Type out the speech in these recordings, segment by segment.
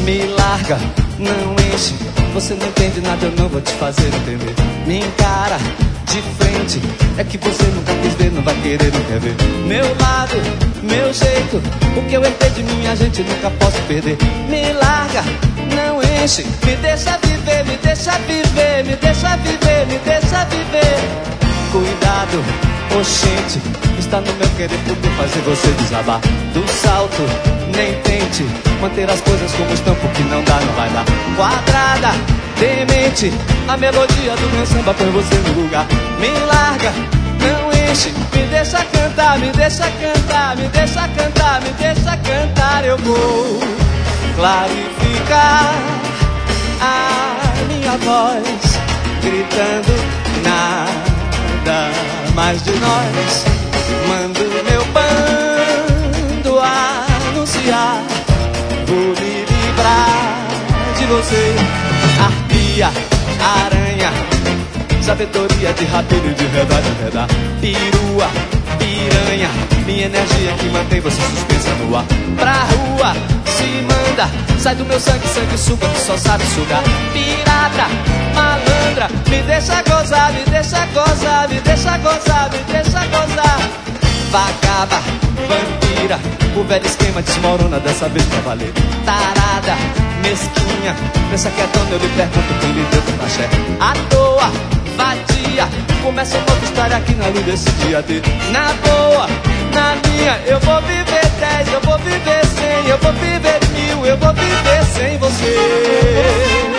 Me larga, não enche. Você não entende nada, eu não vou te fazer entender. Me encara de frente, é que você nunca quis ver, não vai querer, não quer ver. Meu lado, meu jeito, o que eu herdei de minha gente nunca posso perder. Me larga, não enche. Me deixa viver, me deixa viver, me deixa viver, me deixa viver. Cuidado, oxente, está no meu querer porque fazer você desabar do salto. Nem tente manter as coisas como estão, porque não dá, não vai dar. Quadrada, demente, a melodia do meu samba põe você no lugar. Me larga, não enche. Me deixa cantar, me deixa cantar, me deixa cantar, me deixa cantar. Eu vou clarificar a minha voz, gritando nada mais de nós. Mando meu bando anunciar, vou me livrar de você. Arpia, aranha, sabedoria de rabelo e de verdade, verdade. Perua, piranha, minha energia que mantém você suspensa no ar. Pra rua, se manda, sai do meu sangue, sangue suga que só sabe sugar. Pirata, malandra, me deixa gozar, me deixa gozar, me deixa gozar, me deixa gozar. Vagaba, vampira, o velho esquema desmorona dessa vez pra valer. Tarada, mesquinha, pensa que é dono, eu lhe pergunto quem lhe deu tanta axé. À toa, vadia, começa uma nova história aqui na luz desse dia D. Na boa, na minha, eu vou viver 10, eu vou viver 100, eu vou viver 1000, eu vou viver sem você.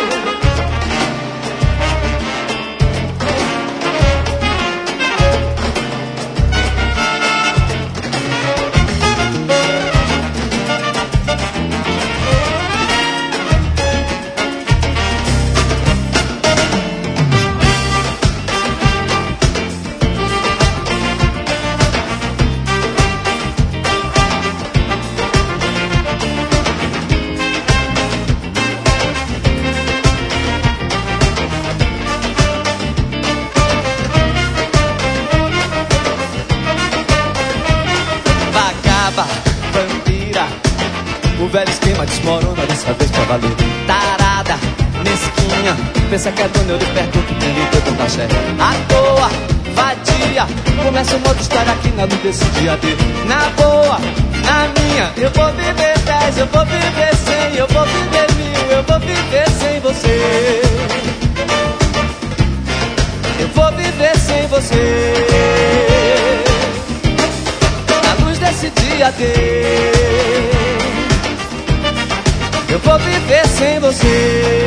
Vampira, o velho esquema desmorona dessa vez pra valer. Tarada, mesquinha, pensa que é dona, eu lhe pergunto quem lhe deu tanta axé. À toa, vadia, começa uma outra história aqui na luz desse dia D. Na boa, na minha, eu vou viver 10, eu vou viver 100, eu vou viver 1000, eu vou viver sem você. Eu vou viver sem você. Desse dia D, eu vou viver sem você.